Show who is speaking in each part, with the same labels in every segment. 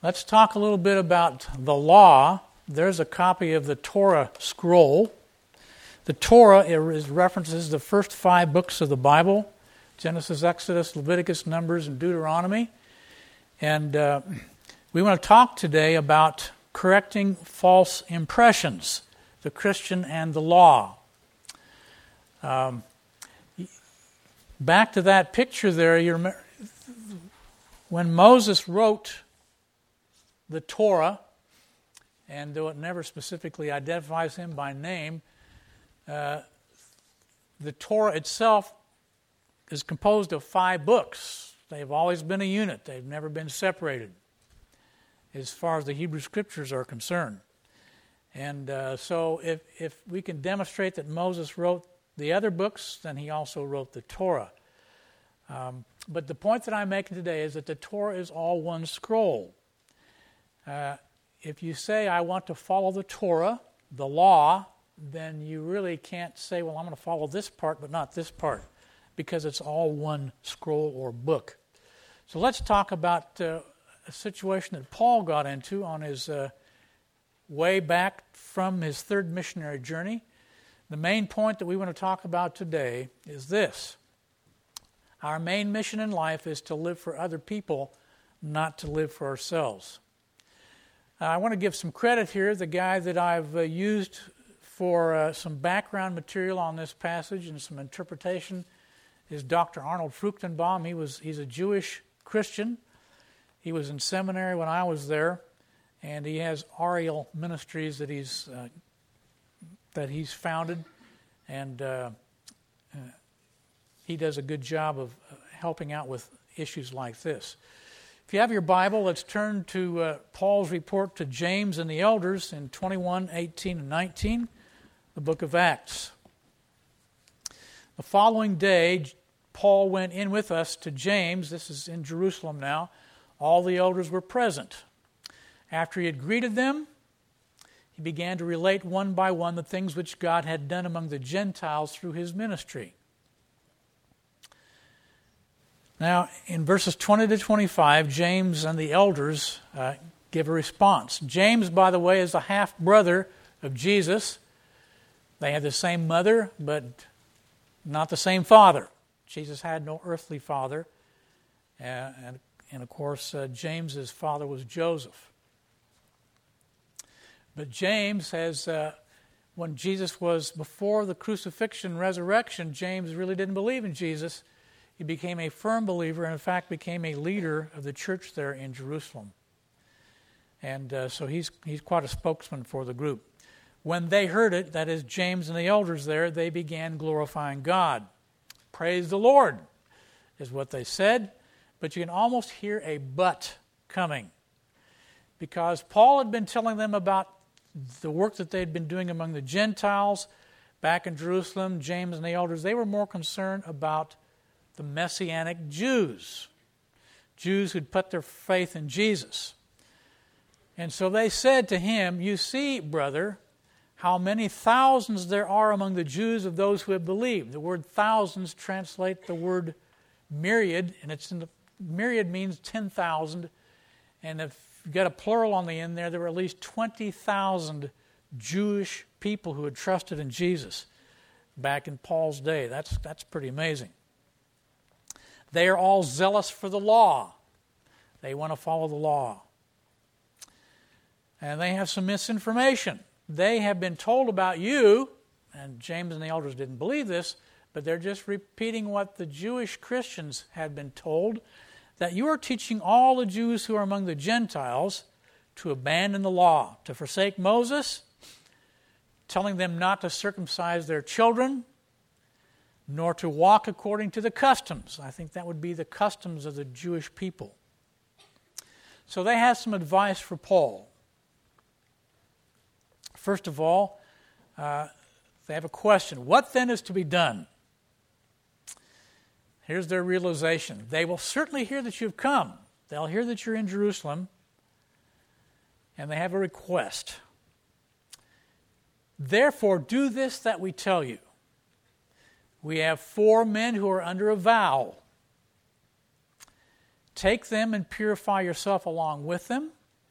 Speaker 1: Let's talk a little bit about the law. There's a copy of the Torah scroll. The Torah references the first 5 books of the Bible: Genesis, Exodus, Leviticus, Numbers, and Deuteronomy. And we want to talk today about correcting false impressions, the Christian and the law. Back to that picture there, you remember when Moses wrote the Torah, and though it never specifically identifies him by name, the Torah itself is composed of 5 books. They've always been a unit. They've never been separated as far as the Hebrew Scriptures are concerned. And so if we can demonstrate that Moses wrote the other books, then he also wrote the Torah. But the point that I'm making today is that the Torah is all one scroll. If you say, I want to follow the Torah, the law, then you really can't say, well, I'm going to follow this part but not this part, because it's all one scroll or book. So let's talk about a situation that Paul got into on his way back from his 3rd missionary journey. The main point that we want to talk about today is this. Our main mission in life is to live for other people, not to live for ourselves. I want to give some credit here. The guy that I've used for some background material on this passage and some interpretation is Dr. Arnold Fruchtenbaum. He's a Jewish Christian. He was in seminary when I was there, and he has Ariel Ministries that he's founded, and he does a good job of helping out with issues like this. If you have your Bible, let's turn to Paul's report to James and the elders in 21, 18, and 19, the book of Acts. The following day, Paul went in with us to James. This is in Jerusalem now. All the elders were present. After he had greeted them, he began to relate one by one the things which God had done among the Gentiles through his ministry. Now, in verses 20 to 25, James and the elders give a response. James, by the way, is the half-brother of Jesus. They have the same mother, but not the same father. Jesus had no earthly father. And of course, James's father was Joseph. But James has, when Jesus was before the crucifixion, resurrection, James really didn't believe in Jesus. He became a firm believer and, in fact, became a leader of the church there in Jerusalem. And so he's quite a spokesman for the group. When they heard it, that is James and the elders there, they began glorifying God. Praise the Lord is what they said. But you can almost hear a but coming. Because Paul had been telling them about the work that they'd been doing among the Gentiles back in Jerusalem. James and the elders, they were more concerned about the Messianic Jews who'd put their faith in Jesus. And so they said to him, you see, brother, how many thousands there are among the Jews of those who have believed. The word thousands translate the word myriad, and myriad means 10,000. And if you've got a plural on the end there were at least 20,000 Jewish people who had trusted in Jesus back in Paul's day. That's pretty amazing. They are all zealous for the law. They want to follow the law. And they have some misinformation. They have been told about you, and James and the elders didn't believe this, but they're just repeating what the Jewish Christians had been told, that you are teaching all the Jews who are among the Gentiles to abandon the law, to forsake Moses, telling them not to circumcise their children, nor to walk according to the customs. I think that would be the customs of the Jewish people. So they have some advice for Paul. First of all, they have a question. What then is to be done? Here's their realization. They will certainly hear that you've come. They'll hear that you're in Jerusalem. And they have a request. Therefore, do this that we tell you. We have 4 men who are under a vow. Take them and purify yourself along with them,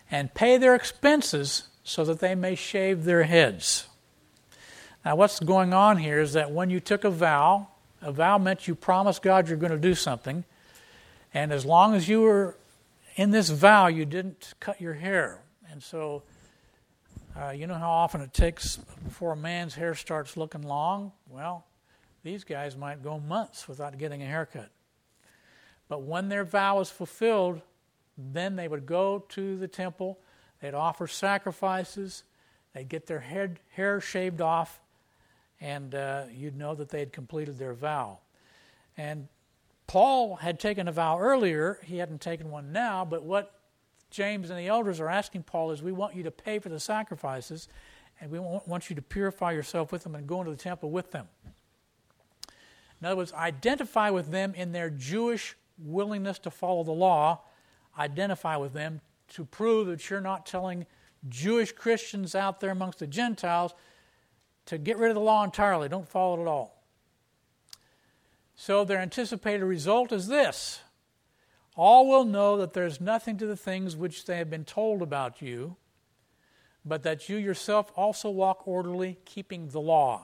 Speaker 1: and pay their expenses so that they may shave their heads. Now what's going on here is that when you took a vow meant you promised God you're going to do something, and as long as you were in this vow, you didn't cut your hair. And so, you know how often it takes before a man's hair starts looking long? Well, these guys might go months without getting a haircut. But when their vow was fulfilled, then they would go to the temple, they'd offer sacrifices, they'd get their hair shaved off, and you'd know that they had completed their vow. And Paul had taken a vow earlier. He hadn't taken one now, but what James and the elders are asking Paul is, we want you to pay for the sacrifices, and we want you to purify yourself with them and go into the temple with them. In other words, identify with them in their Jewish willingness to follow the law. Identify with them to prove that you're not telling Jewish Christians out there amongst the Gentiles to get rid of the law entirely. Don't follow it at all. So their anticipated result is this: all will know that there is nothing to the things which they have been told about you, but that you yourself also walk orderly, keeping the law.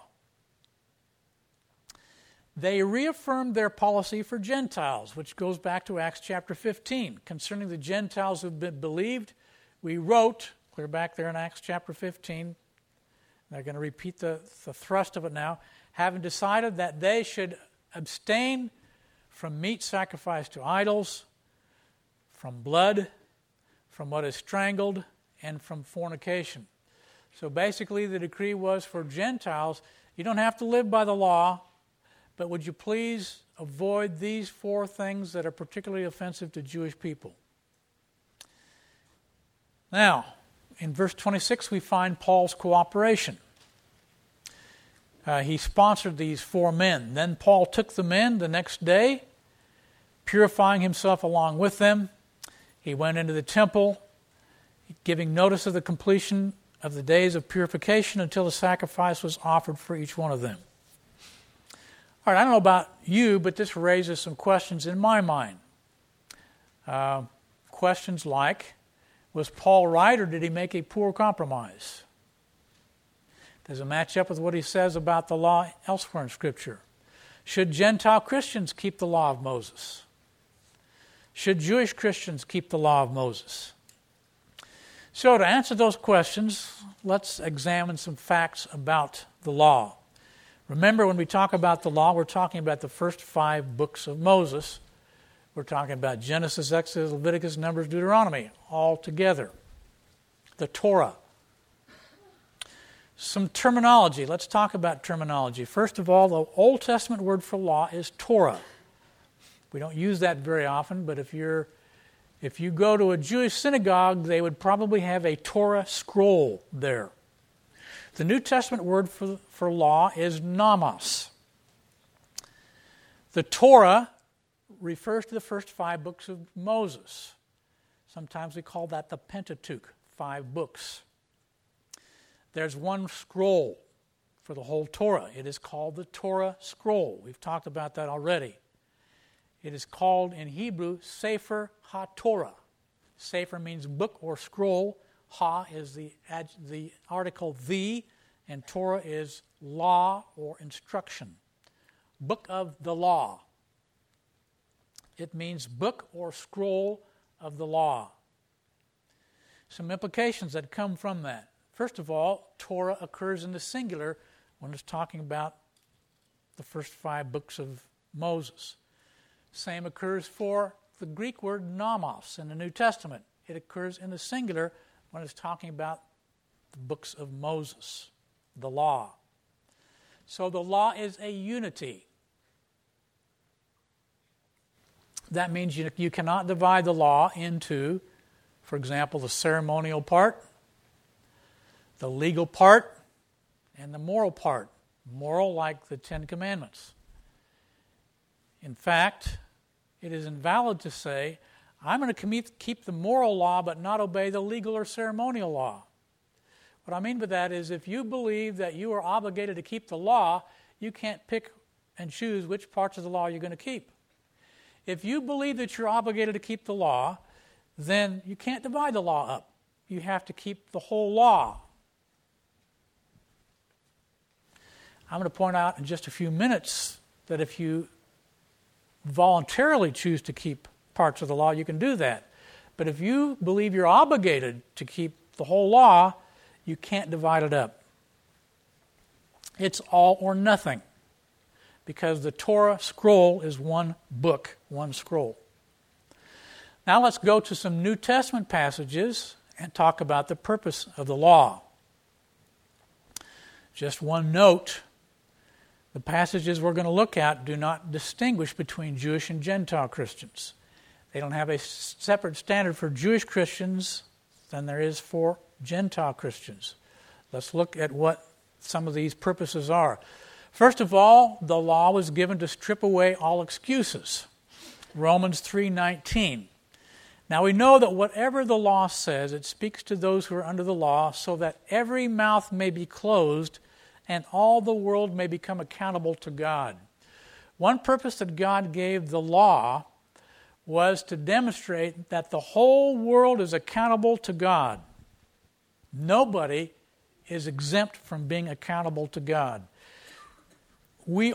Speaker 1: They reaffirmed their policy for Gentiles, which goes back to Acts chapter 15. Concerning the Gentiles who have been believed, we wrote, clear back there in Acts chapter 15, they're going to repeat the thrust of it now, having decided that they should abstain from meat sacrificed to idols, from blood, from what is strangled, and from fornication. So basically the decree was for Gentiles, you don't have to live by the law, but would you please avoid these 4 things that are particularly offensive to Jewish people? Now, in verse 26 we find Paul's cooperation. He sponsored these 4 men. Then Paul took the men the next day, purifying himself along with them. He went into the temple, giving notice of the completion of the days of purification until the sacrifice was offered for each one of them. All right, I don't know about you, but this raises some questions in my mind. Questions like, was Paul right or did he make a poor compromise? Does it match up with what he says about the law elsewhere in Scripture? Should Gentile Christians keep the law of Moses? Should Jewish Christians keep the law of Moses? So to answer those questions, let's examine some facts about the law. Remember, when we talk about the law, we're talking about the first 5 books of Moses. We're talking about Genesis, Exodus, Leviticus, Numbers, Deuteronomy, all together. The Torah. Some terminology. Let's talk about terminology. First of all, the Old Testament word for law is Torah. We don't use that very often, but if you go to a Jewish synagogue, they would probably have a Torah scroll there. The New Testament word for law is nomos. The Torah refers to the first 5 books of Moses. Sometimes we call that the Pentateuch, 5 books. There's one scroll for the whole Torah. It is called the Torah scroll. We've talked about that already. It is called in Hebrew Sefer HaTorah. Sefer means book or scroll. Ha is the article the, and Torah is law or instruction. Book of the law. It means book or scroll of the law. Some implications that come from that. First of all, Torah occurs in the singular when it's talking about the first 5 books of Moses. Same occurs for the Greek word nomos in the New Testament. It occurs in the singular when it's talking about the books of Moses, the law. So the law is a unity. That means you cannot divide the law into, for example, the ceremonial part, the legal part, and the moral part. Moral like the 10 Commandments. In fact, it is invalid to say, I'm going to keep the moral law but not obey the legal or ceremonial law. What I mean by that is if you believe that you are obligated to keep the law, you can't pick and choose which parts of the law you're going to keep. If you believe that you're obligated to keep the law, then you can't divide the law up. you have to keep the whole law. I'm going to point out in just a few minutes that if you voluntarily choose to keep parts of the law, you can do that. But if you believe you're obligated to keep the whole law, you can't divide it up. It's all or nothing, because the Torah scroll is one book, one scroll. Now let's go to some New Testament passages and talk about the purpose of the law. Just one note, the passages we're going to look at do not distinguish between Jewish and Gentile Christians. They don't have a separate standard for Jewish Christians than there is for Gentile Christians. Let's look at what some of these purposes are. First of all, the law was given to strip away all excuses. Romans 3:19. Now we know that whatever the law says, it speaks to those who are under the law, so that every mouth may be closed and all the world may become accountable to God. One purpose that God gave the law was to demonstrate that the whole world is accountable to God. Nobody is exempt from being accountable to God. When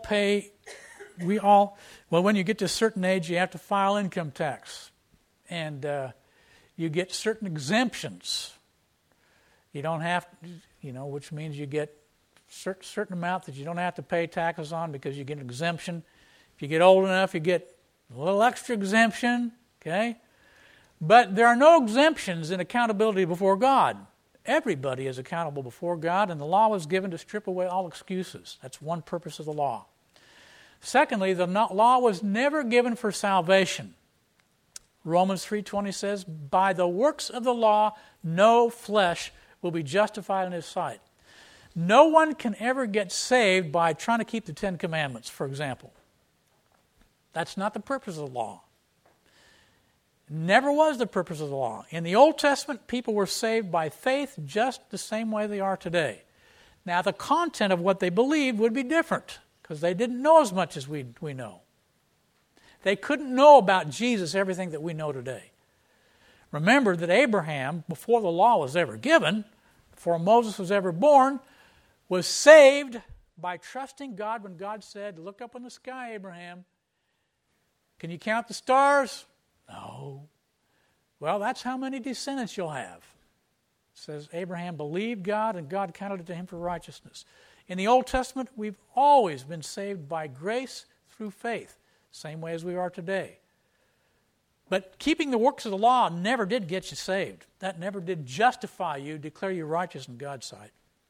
Speaker 1: you get to a certain age, you have to file income tax. And you get certain exemptions. You don't have, which means you get certain amount that you don't have to pay taxes on because you get an exemption. If you get old enough, you get a little extra exemption, okay? But there are no exemptions in accountability before God. Everybody is accountable before God, and the law was given to strip away all excuses. That's one purpose of the law. Secondly, the law was never given for salvation. Romans 3:20 says, by the works of the law, no flesh will be justified in his sight. No one can ever get saved by trying to keep the Ten Commandments, for example. That's not the purpose of the law. Never was the purpose of the law. In the Old Testament, people were saved by faith just the same way they are today. Now, the content of what they believed would be different, because they didn't know as much as we know. They couldn't know about Jesus everything that we know today. Remember that Abraham, before the law was ever given, before Moses was ever born, was saved by trusting God when God said, look up in the sky, Abraham. Can you count the stars? No. Well, that's how many descendants you'll have. It says Abraham believed God and God counted it to him for righteousness. In the Old Testament, we've always been saved by grace through faith, same way as we are today. But keeping the works of the law never did get you saved. That never did justify you, declare you righteous in God's sight.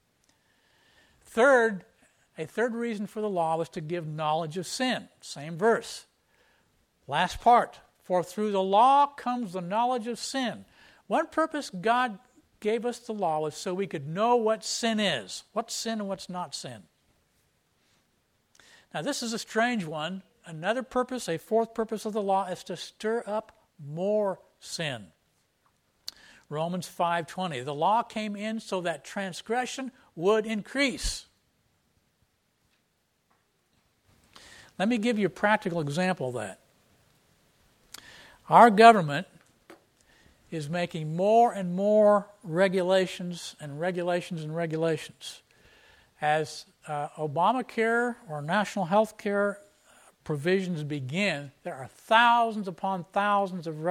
Speaker 1: A third reason for the law was to give knowledge of sin. Same verse. Last part. For through the law comes the knowledge of sin. One purpose God gave us the law was so we could know what sin is. What's sin and what's not sin. Now this is a strange one. Another purpose, a fourth purpose of the law, is to stir up more sin. Romans 5:20. The law came in so that transgression would increase. Let me give you a practical example of that. Our government is making more and more regulations. As Obamacare or national health care provisions begin, there are thousands upon thousands of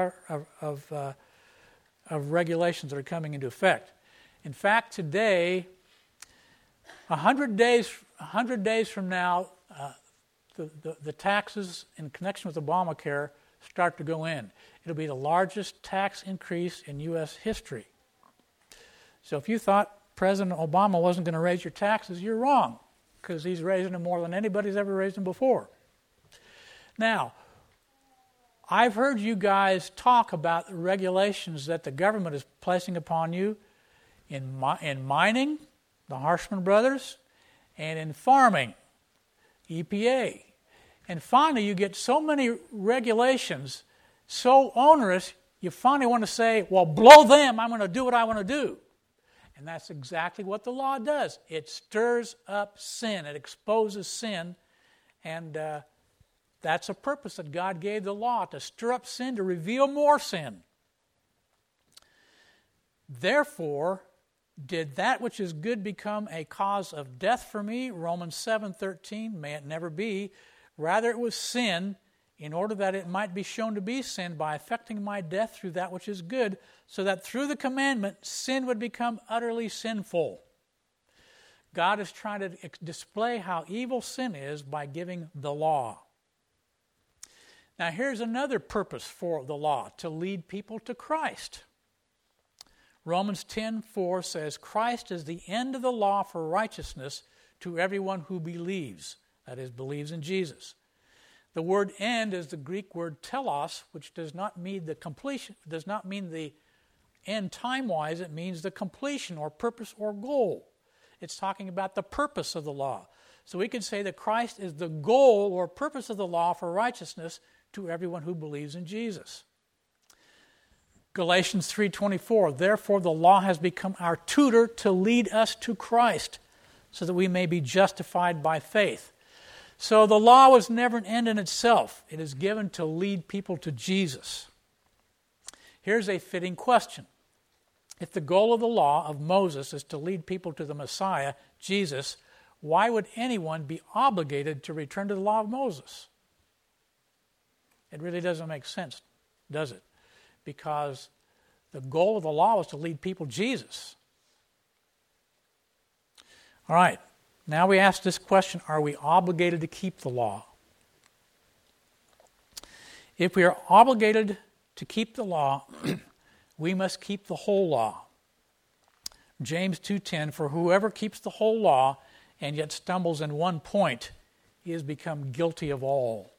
Speaker 1: regulations that are coming into effect. In fact, today, 100 days from now, the taxes in connection with Obamacare start to go in. It'll be the largest tax increase in U.S. history. So if you thought President Obama wasn't going to raise your taxes, you're wrong, because he's raising them more than anybody's ever raised them before. Now, I've heard you guys talk about the regulations that the government is placing upon you in mining, the Harshman brothers, and in farming, EPA. And finally, you get so many regulations, so onerous, you finally want to say, well, blow them, I'm going to do what I want to do. And that's exactly what the law does. It stirs up sin. It exposes sin. And that's a purpose that God gave the law, to stir up sin, to reveal more sin. Therefore, did that which is good become a cause of death for me? Romans 7:13, may it never be. Rather it was sin, in order that it might be shown to be sin by effecting my death through that which is good, so that through the commandment sin would become utterly sinful. God is trying to display how evil sin is by giving the law. Now here's another purpose for the law, to lead people to Christ. Romans 10:4 says, Christ is the end of the law for righteousness to everyone who believes, that is, believes in Jesus. The word end is the Greek word telos, which does not mean the completion, does not mean the end time-wise, it means the completion or purpose or goal. It's talking about the purpose of the law. So we could say that Christ is the goal or purpose of the law for righteousness to everyone who believes in Jesus. Galatians 3:24, therefore the law has become our tutor to lead us to Christ, so that we may be justified by faith. So the law was never an end in itself. It is given to lead people to Jesus. Here's a fitting question. If the goal of the law of Moses is to lead people to the Messiah, Jesus, why would anyone be obligated to return to the law of Moses? It really doesn't make sense, does it? Because the goal of the law was to lead people to Jesus. All right, now we ask this question, are we obligated to keep the law? If we are obligated to keep the law, we must keep the whole law. James 2:10, for whoever keeps the whole law and yet stumbles in one point, he has become guilty of all.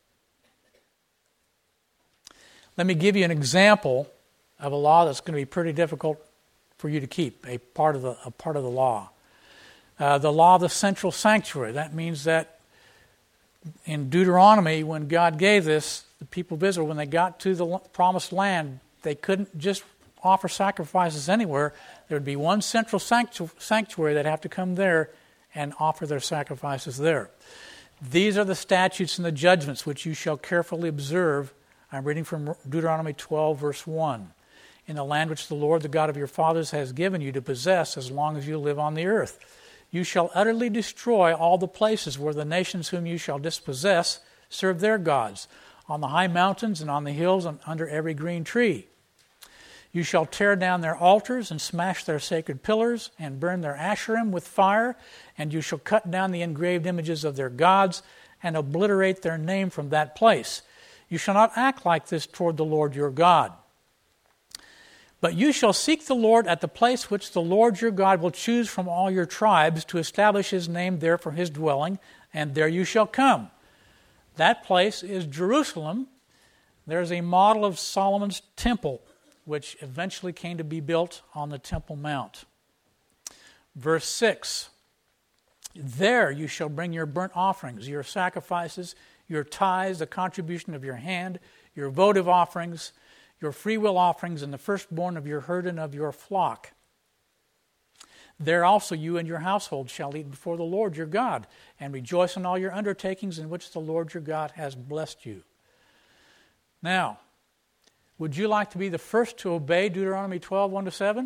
Speaker 1: Let me give you an example of a law that's going to be pretty difficult for you to keep, a part of the law. The law of the central sanctuary. That means that in Deuteronomy, when God gave this, the people of Israel, when they got to the promised land, they couldn't just offer sacrifices anywhere. There would be one central sanctuary that'd have to come there and offer their sacrifices there. These are the statutes and the judgments which you shall carefully observe. I'm reading from Deuteronomy 12, verse 1. In the land which the Lord, the God of your fathers, has given you to possess as long as you live on the earth. You shall utterly destroy all the places where the nations whom you shall dispossess serve their gods, on the high mountains and on the hills and under every green tree. You shall tear down their altars and smash their sacred pillars and burn their Asherim with fire, and you shall cut down the engraved images of their gods and obliterate their name from that place. You shall not act like this toward the Lord your God. But you shall seek the Lord at the place which the Lord your God will choose from all your tribes to establish his name there for his dwelling, and there you shall come. That place is Jerusalem. There's a model of Solomon's temple, which eventually came to be built on the Temple Mount. Verse 6, there you shall bring your burnt offerings, your sacrifices, your tithes, the contribution of your hand, your votive offerings, your freewill offerings, and the firstborn of your herd and of your flock. There also you and your household shall eat before the Lord your God, and rejoice in all your undertakings in which the Lord your God has blessed you. Now, would you like to be the first to obey Deuteronomy 12, 1-7?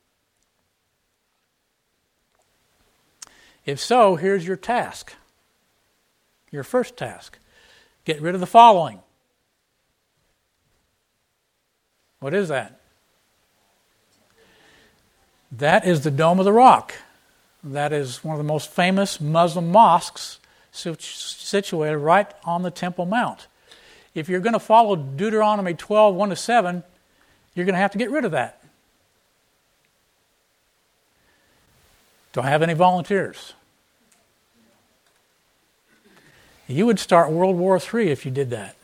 Speaker 1: If so, here's your task. Your first task. Get rid of the following. What is that? That is the Dome of the Rock. That is one of the most famous Muslim mosques situated right on the Temple Mount. If you're going to follow Deuteronomy 12, 1-7, you're going to have to get rid of that. Do I have any volunteers? You would start World War III if you did that.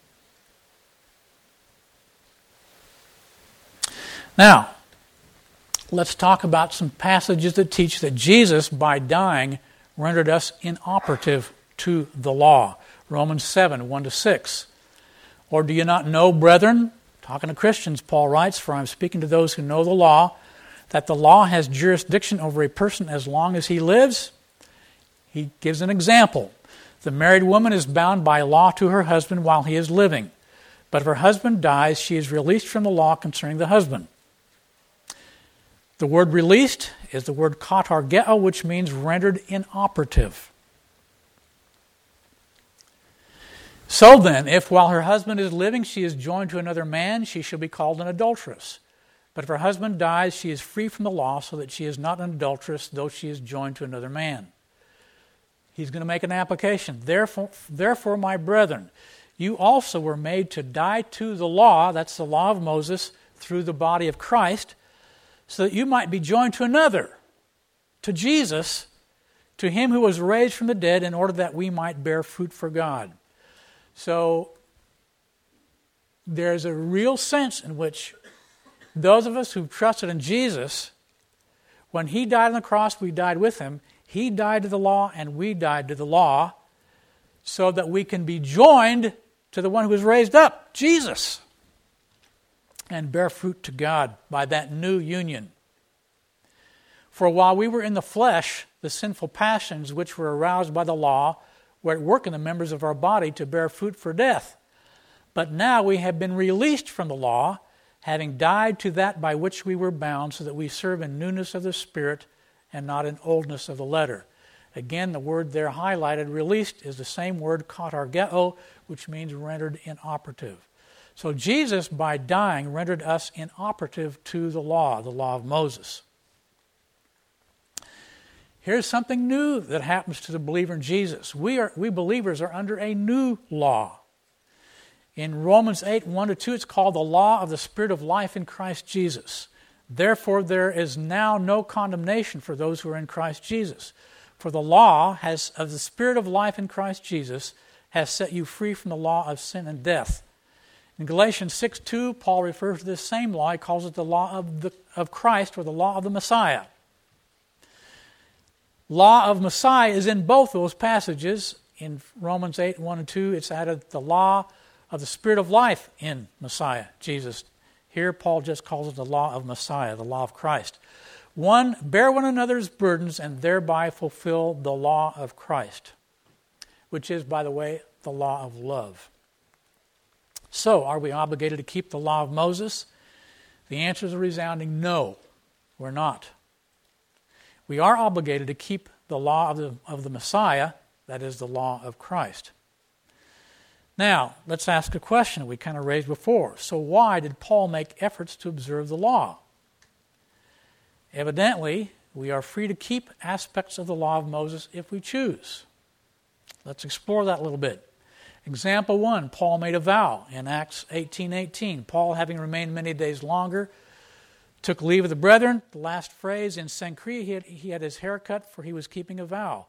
Speaker 1: Now, let's talk about some passages that teach that Jesus, by dying, rendered us inoperative to the law. Romans 7, 1-6. Or do you not know, brethren, talking to Christians, Paul writes, for I'm speaking to those who know the law, that the law has jurisdiction over a person as long as he lives? He gives an example. The married woman is bound by law to her husband while he is living. But if her husband dies, she is released from the law concerning the husband. The word released is the word katargeo, which means rendered inoperative. So then, if while her husband is living she is joined to another man, she shall be called an adulteress. But if her husband dies, she is free from the law, so that she is not an adulteress, though she is joined to another man. He's going to make an application. Therefore, my brethren, you also were made to die to the law, that's the law of Moses, through the body of Christ, so that you might be joined to another, to Jesus, to him who was raised from the dead, in order that we might bear fruit for God. So there's a real sense in which those of us who've trusted in Jesus, when he died on the cross, we died with him. He died to the law and we died to the law, so that we can be joined to the one who was raised up, Jesus, and bear fruit to God by that new union. For while we were in the flesh, the sinful passions which were aroused by the law were at work in the members of our body to bear fruit for death. But now we have been released from the law, having died to that by which we were bound, so that we serve in newness of the Spirit and not in oldness of the letter. Again, the word there highlighted, released, is the same word, katargeo, which means rendered inoperative. So Jesus, by dying, rendered us inoperative to the law of Moses. Here's something new that happens to the believer in Jesus. We believers are under a new law. In Romans 8, 1-2, it's called the law of the Spirit of life in Christ Jesus. Therefore, there is now no condemnation for those who are in Christ Jesus. For the law of the Spirit of life in Christ Jesus has set you free from the law of sin and death. In Galatians 6:2, Paul refers to this same law. He calls it the law of Christ, or the law of the Messiah. Law of Messiah is in both those passages. In Romans 8, 1-2, it's added the law of the Spirit of life in Messiah, Jesus. Here, Paul just calls it the law of Messiah, the law of Christ. Bear one another's burdens and thereby fulfill the law of Christ, which is, by the way, the law of love. So, are we obligated to keep the law of Moses? The answer is a resounding no, we're not. We are obligated to keep the law of the Messiah, that is the law of Christ. Now, let's ask a question we kind of raised before. So why did Paul make efforts to observe the law? Evidently, we are free to keep aspects of the law of Moses if we choose. Let's explore that a little bit. Example 1, Paul made a vow in Acts 18:18. Paul, having remained many days longer, took leave of the brethren. The last phrase, in Cenchrea, he had his hair cut, for he was keeping a vow.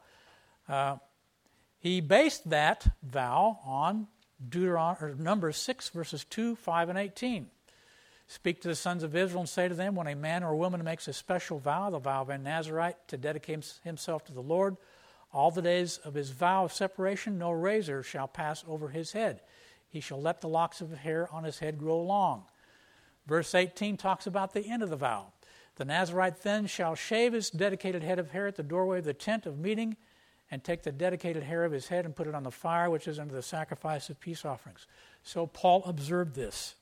Speaker 1: He based that vow on Numbers 6, verses 2, 5, and 18. Speak to the sons of Israel and say to them, when a man or a woman makes a special vow, the vow of a Nazirite, to dedicate himself to the Lord, all the days of his vow of separation, no razor shall pass over his head. He shall let the locks of hair on his head grow long. Verse 18 talks about the end of the vow. The Nazirite then shall shave his dedicated head of hair at the doorway of the tent of meeting, and take the dedicated hair of his head and put it on the fire, which is under the sacrifice of peace offerings. So Paul observed this.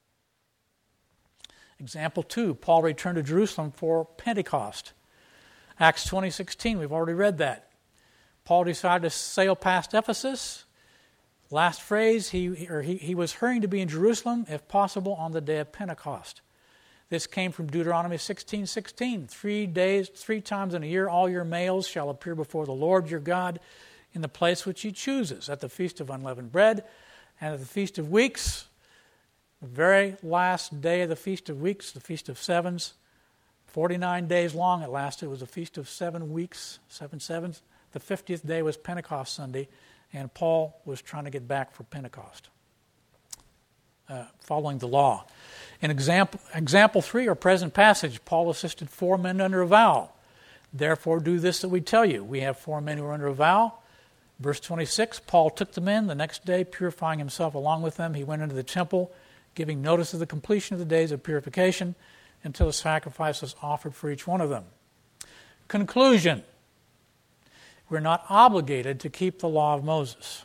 Speaker 1: Example 2, Paul returned to Jerusalem for Pentecost. Acts 20:16, we've already read that. Paul decided to sail past Ephesus. Last phrase, he was hurrying to be in Jerusalem, if possible, on the day of Pentecost. This came from Deuteronomy 16:16. 3 times in a year all your males shall appear before the Lord your God in the place which he chooses, at the Feast of Unleavened Bread and at the Feast of Weeks. The very last day of the Feast of Weeks, the Feast of Sevens, 49 days long it lasted. It was a Feast of 7 weeks, 7 sevens. The 50th day was Pentecost Sunday, and Paul was trying to get back for Pentecost, following the law. In example 3, our present passage, Paul assisted 4 men under a vow. Therefore do this that we tell you. We have 4 men who are under a vow. Verse 26, Paul took the men. The next day, purifying himself along with them, he went into the temple, giving notice of the completion of the days of purification until a sacrifice was offered for each one of them. Conclusion. We're not obligated to keep the law of Moses,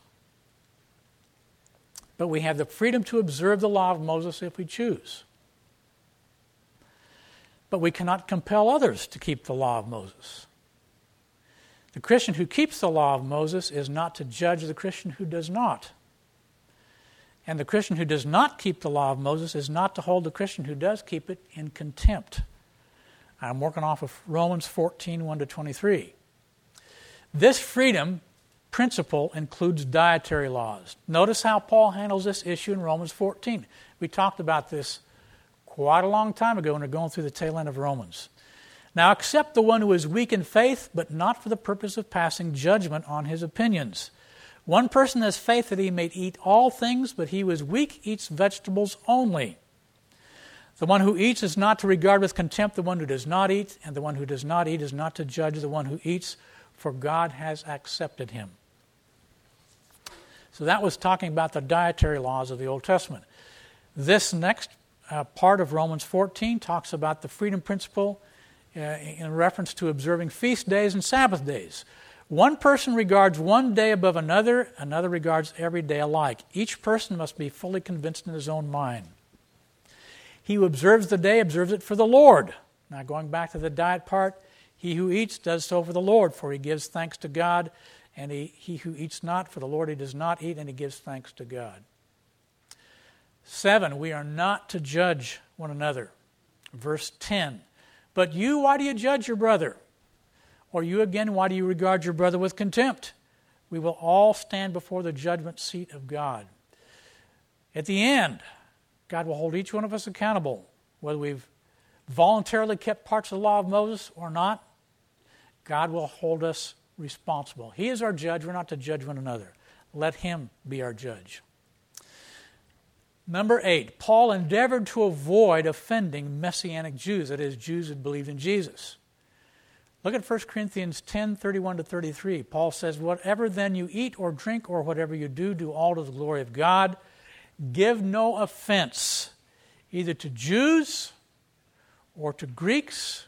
Speaker 1: but we have the freedom to observe the law of Moses if we choose. but we cannot compel others to keep the law of Moses. The Christian who keeps the law of Moses is not to judge the Christian who does not. And the Christian who does not keep the law of Moses is not to hold the Christian who does keep it in contempt. I'm working off of Romans 14, 1-23. This freedom principle includes dietary laws. Notice how Paul handles this issue in Romans 14. We talked about this quite a long time ago when we were going through the tail end of Romans. Now accept the one who is weak in faith, but not for the purpose of passing judgment on his opinions. One person has faith that he may eat all things, but he who is weak eats vegetables only. The one who eats is not to regard with contempt the one who does not eat, and the one who does not eat is not to judge the one who eats, for God has accepted him. So that was talking about the dietary laws of the Old Testament. This next part of Romans 14 talks about the freedom principle in reference to observing feast days and Sabbath days. One person regards one day above another, another regards every day alike. Each person must be fully convinced in his own mind. He who observes the day observes it for the Lord. Now going back to the diet part, he who eats does so for the Lord, for he gives thanks to God, and he who eats not for the Lord he does not eat, and he gives thanks to God. 7, we are not to judge one another. Verse 10, but you, why do you judge your brother? Or you again, why do you regard your brother with contempt? We will all stand before the judgment seat of God. At the end, God will hold each one of us accountable, whether we've voluntarily kept parts of the law of Moses or not. God will hold us responsible. He is our judge. We're not to judge one another. Let him be our judge. Number 8, Paul endeavored to avoid offending Messianic Jews, that is, Jews who believed in Jesus. Look at 1 Corinthians 10, 31-33. Paul says, whatever then you eat or drink or whatever you do, do all to the glory of God. Give no offense either to Jews or to Greeks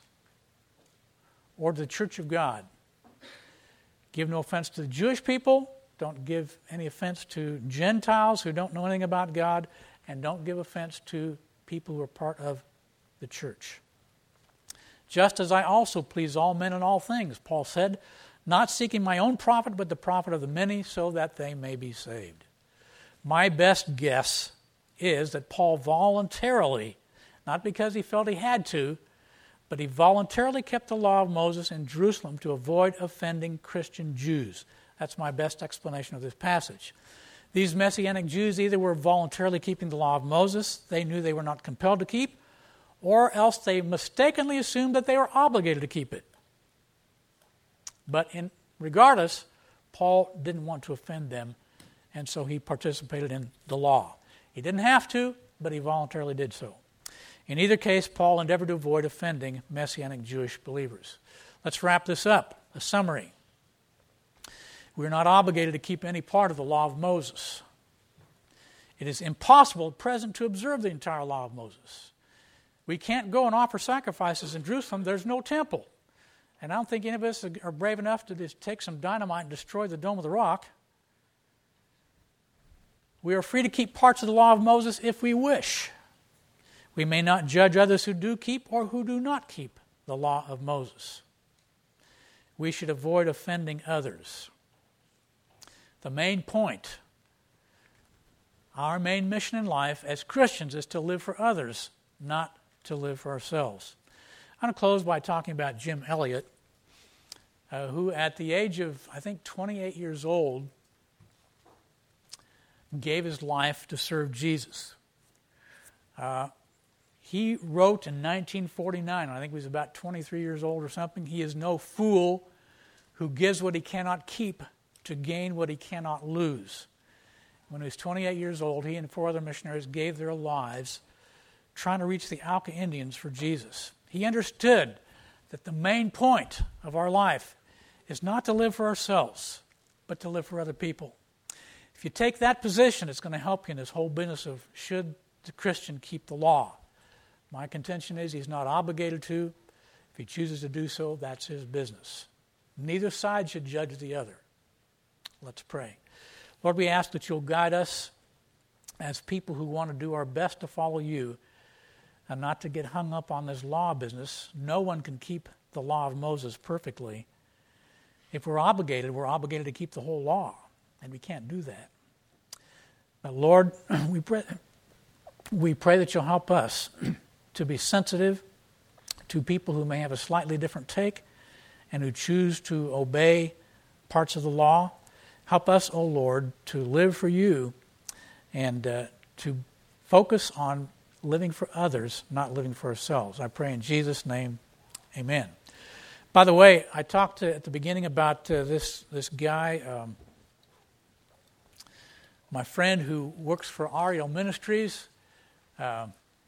Speaker 1: or to the church of God. Give no offense to the Jewish people. Don't give any offense to Gentiles who don't know anything about God. And don't give offense to people who are part of the church. Just as I also please all men in all things, Paul said, not seeking my own profit, but the profit of the many, so that they may be saved. My best guess is that Paul voluntarily, not because he felt he had to, but he voluntarily kept the law of Moses in Jerusalem to avoid offending Christian Jews. That's my best explanation of this passage. These Messianic Jews either were voluntarily keeping the law of Moses, they knew they were not compelled to keep, or else they mistakenly assumed that they were obligated to keep it. But regardless, Paul didn't want to offend them, and so he participated in the law. He didn't have to, but he voluntarily did so. In either case, Paul endeavored to avoid offending Messianic Jewish believers. Let's wrap this up. A summary. We are not obligated to keep any part of the law of Moses. It is impossible at present to observe the entire law of Moses. We can't go and offer sacrifices in Jerusalem. There's no temple. And I don't think any of us are brave enough to just take some dynamite and destroy the Dome of the Rock. We are free to keep parts of the law of Moses if we wish. We may not judge others who do keep or who do not keep the law of Moses. We should avoid offending others. The main point, our main mission in life as Christians is to live for others, not to live for ourselves. I'm going to close by talking about Jim Elliot, who at the age of, I think, 28 years old, gave his life to serve Jesus. He wrote in 1949, I think he was about 23 years old or something, "He is no fool who gives what he cannot keep to gain what he cannot lose." When he was 28 years old, he and 4 other missionaries gave their lives trying to reach the Auca Indians for Jesus. He understood that the main point of our life is not to live for ourselves, but to live for other people. If you take that position, it's going to help you in this whole business of should the Christian keep the law. My contention is he's not obligated to. If he chooses to do so, that's his business. Neither side should judge the other. Let's pray. Lord, we ask that you'll guide us as people who want to do our best to follow you, and not to get hung up on this law business. No one can keep the law of Moses perfectly. If we're obligated to keep the whole law, and we can't do that. But Lord, we pray that you'll help us to be sensitive to people who may have a slightly different take and who choose to obey parts of the law. Help us, O Lord, to live for you and to focus on living for others, not living for ourselves. I pray in Jesus' name, amen. By the way, I talked at the beginning about this guy, my friend who works for Ariel Ministries. I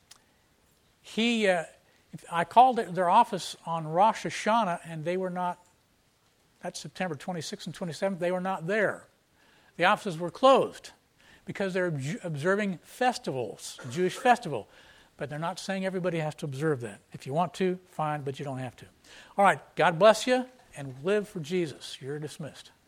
Speaker 1: called their office on Rosh Hashanah, and they were not. That's September 26th and 27th. They were not there. The offices were closed because they're observing festivals, a Jewish festival. But they're not saying everybody has to observe that. If you want to, fine, but you don't have to. All right, God bless you, and live for Jesus. You're dismissed.